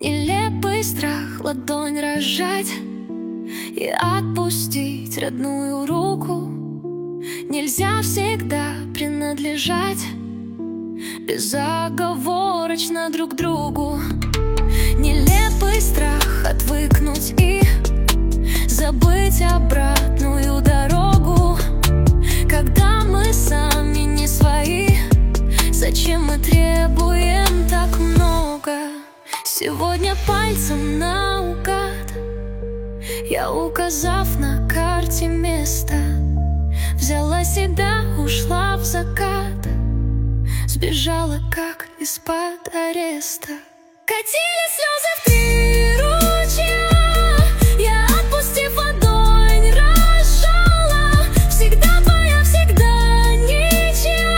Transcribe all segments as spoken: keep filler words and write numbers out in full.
Нелепый страх ладонь разжать и отпустить родную руку. Нельзя всегда принадлежать безоговорочно друг другу. Нелепый страх отвыкнуть и забыть обратную дорогу. Когда мы сами не свои, зачем мы требуем так много? Сегодня пальцем наугад я, указав на карте место, взяла себя, ушла в закат, сбежала, как из-под ареста. Катили слезы в три ручья, я, отпустив ладонь, разжала. Всегда твоя, всегда ничья,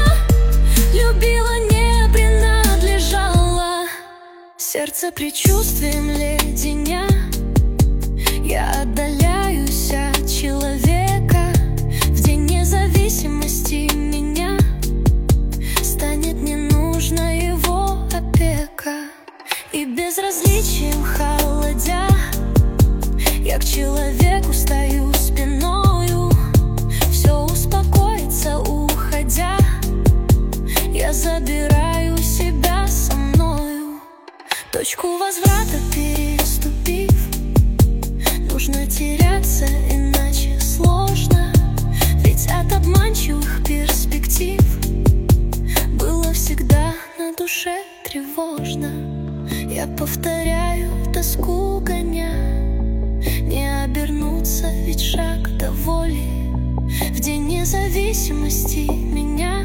любила, не принадлежала. Сердце предчувствием леденя, я отдаляюсь от человека. В день независимости меня станет не нужна его опека. И безразличием холодя, я к человеку стою спиною. Все успокоится, уходя, я забираю себя со мною. Точку возврата переступив, нужно теряться, иначе сложно. Ведь от обманчивых перспектив было всегда на душе тревожно. Я повторяю, тоску гоня, не обернуться, ведь шаг до воли. В день независимости меня,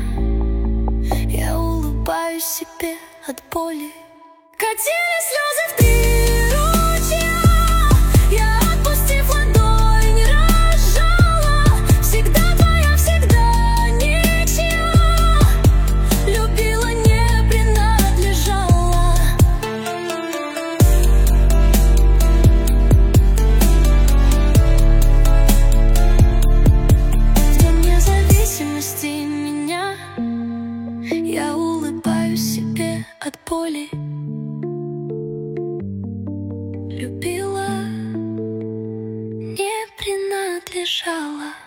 я улыбаюсь себе от боли. Катили слезы в три ручья, я, отпустив ладонь, разжала. Всегда твоя, всегда ничья, любила, не принадлежала. В день независимости меня, я улыбаюсь себе от боли. Любила, не принадлежала.